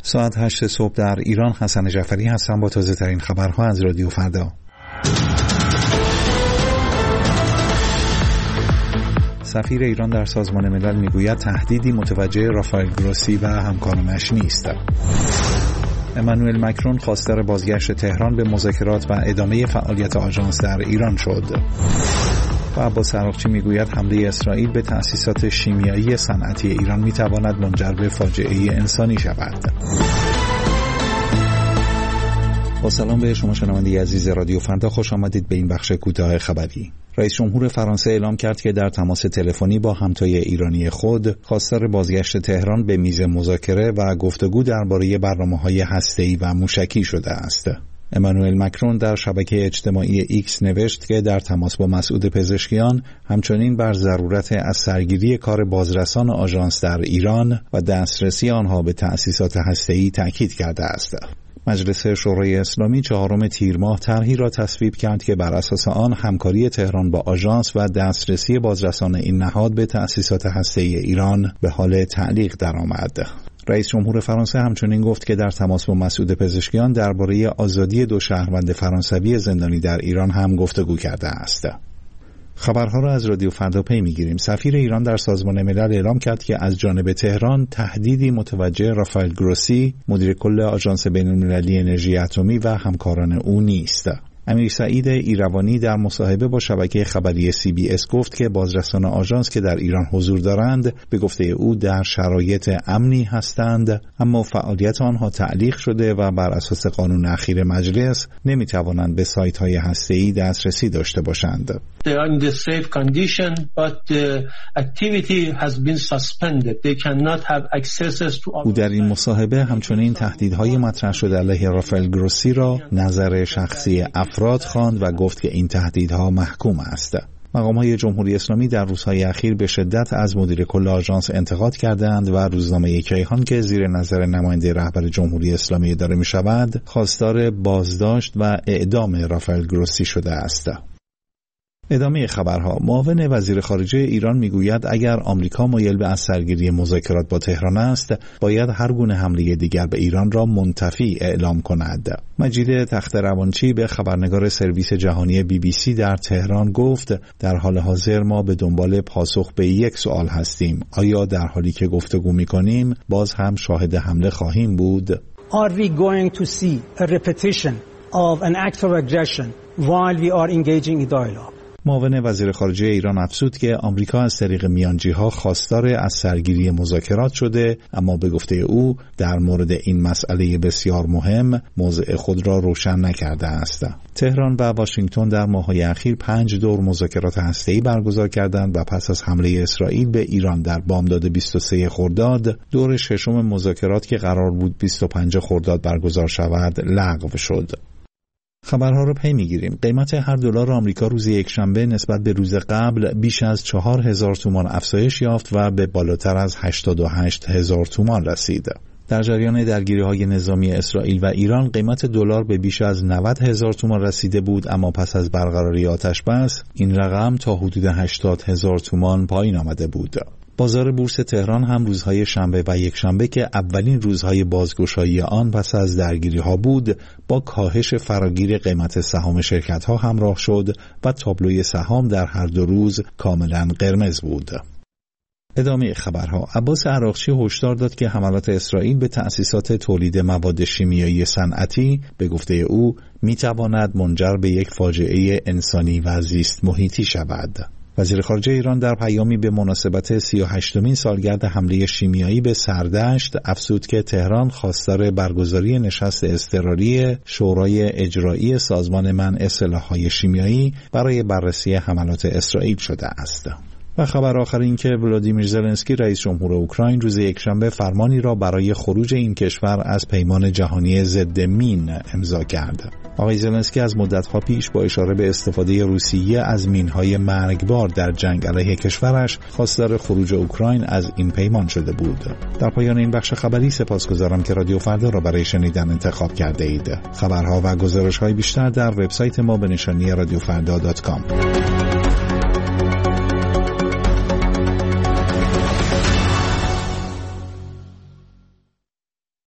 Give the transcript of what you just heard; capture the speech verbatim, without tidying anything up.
ساعت هشت صبح در ایران. حسن جعفری هستم با تازه ترین خبرها از رادیو فردا. سفیر ایران در سازمان ملل میگوید تهدیدی متوجه رافائل گروسی و همکارانش نیست. امانوئل مکرون خواستار بازگشت تهران به مذاکرات و ادامه فعالیت آژانس در ایران شد. و عباس عراقچی میگوید حمله اسرائیل به تأسیسات شیمیایی صنعتی ایران میتواند منجر به فاجعه انسانی شود. با سلام به شما شنونده عزیز رادیو فردا، خوش آمدید به این بخش کوتاه خبری. رئیس جمهور فرانسه اعلام کرد که در تماس تلفنی با همتای ایرانی خود خواستار بازگشت تهران به میز مذاکره و گفتگو درباره برنامه‌های هسته‌ای و موشکی شده است. امانوئل مکرون در شبکه اجتماعی ایکس نوشت که در تماس با مسعود پزشکیان همچنین بر ضرورت از سرگیری کار بازرسان آژانس در ایران و دسترسی آنها به تأسیسات هسته‌ای تأکید کرده است. مجلس شورای اسلامی چهارم تیر ماه طرحی را تصویب کرد که بر اساس آن همکاری تهران با آژانس و دسترسی بازرسان این نهاد به تأسیسات هسته‌ای ایران به حال تعلیق درآمد. رئیس جمهور فرانسه همچنین گفت که در تماس با مسعود پزشکیان درباره آزادی دو شهروند فرانسوی زندانی در ایران هم گفتگو کرده است. خبرها را از رادیو فردا پی می‌گیریم. سفیر ایران در سازمان ملل اعلام کرد که از جانب تهران تهدیدی متوجه رافائل گروسی، مدیر کل آژانس بین‌المللی انرژی اتمی و همکاران او نیست. امیر سعید ایروانی در مصاحبه با شبکه خبری سی بی اس گفت که بازرسان آژانس که در ایران حضور دارند به گفته او در شرایط امنی هستند، اما فعالیت آنها تعلیق شده و بر اساس قانون اخیر مجلس نمیتوانند به سایت های هسته‌ای دسترسی داشته باشند. They are in the safe condition, but the activity has been suspended. They cannot have access to. او در این مصاحبه همچنین تهدیدهای مطرح شده علیه رافائل گروسی را نظر شخصی افراد خواند و گفت که این تهدیدها محکوم است. مقام‌های جمهوری اسلامی در روزهای اخیر به شدت از مدیر کل آژانس انتقاد کردند و روزنامه کیهان که زیر نظر نماینده رهبر جمهوری اسلامی اداره می‌شود، خواستار بازداشت و اعدام رافائل گروسی شده است. ادامه خبرها. معاون وزیر خارجه ایران میگوید اگر آمریکا مایل به از سرگیری مذاکرات با تهران است، باید هر گونه حمله دیگر به ایران را منتفی اعلام کند. مجید تخت‌روانچی به خبرنگار سرویس جهانی بی بی سی در تهران گفت در حال حاضر ما به دنبال پاسخ به یک سوال هستیم. آیا در حالی که گفتگو می‌کنیم باز هم شاهد حمله خواهیم بود؟ Are we going to see a repetition of an act of aggression while we are engaging in dialogue? معاون وزیر خارجه ایران افزود که آمریکا از طریق میانجی‌ها خواستار از سرگیری مذاکرات شده، اما به گفته او در مورد این مسئله بسیار مهم موضع خود را روشن نکرده است. تهران و واشنگتن در ماه‌های اخیر پنج دور مذاکرات هسته‌ای برگزار کردند و پس از حمله اسرائیل به ایران در بامداد بیست و سوم خرداد، دور ششم مذاکرات که قرار بود بیست و پنجم خرداد برگزار شود لغو شد. خبرها رو پی میگیریم. قیمت هر دلار آمریکا روز یکشنبه نسبت به روز قبل بیش از چهار هزار تومان افزایش یافت و به بالاتر از هشتاد و هشت هزار تومان رسید. در جریان درگیری‌های نظامی اسرائیل و ایران قیمت دلار به بیش از نود هزار تومان رسیده بود، اما پس از برقراری آتش‌بس این رقم تا حدود هشتاد هزار تومان پایین آمده بود. بازار بورس تهران هم روزهای شنبه و یکشنبه که اولین روزهای بازگشایی آن پس از درگیری‌ها بود، با کاهش فراگیر قیمت سهام شرکت‌ها همراه شد و تابلوی سهام در هر دو روز کاملاً قرمز بود. ادامه خبرها. عباس عراقچی هشدار داد که حملات اسرائیل به تأسیسات تولید مواد شیمیایی صنعتی به گفته او می‌تواند منجر به یک فاجعه انسانی و زیست محیطی شود. وزیر خارجه ایران در پیامی به مناسبت سی و هشتمین سالگرد حمله شیمیایی به سردشت افزود که تهران خواستار برگزاری نشست اضطراری شورای اجرایی سازمان منع سلاح‌های شیمیایی برای بررسی حملات اسرائیل شده است. و خبر آخر این که ولادیمیر زلنسکی رئیس جمهور اوکراین روز یکشنبه فرمانی را برای خروج این کشور از پیمان جهانی ضد مین امضا کرد. آقای زلنسکی از مدت‌ها پیش با اشاره به استفاده روسیه از مین‌های مرگبار در جنگ علیه کشورش خواستار خروج اوکراین از این پیمان شده بود. در پایان این بخش خبری سپاسگزارم که رادیو فردا را برای شنیدن انتخاب کرده اید. خبرها و گزارش‌های بیشتر در وبسایت ما به نشانی رادیو فردا دات کام.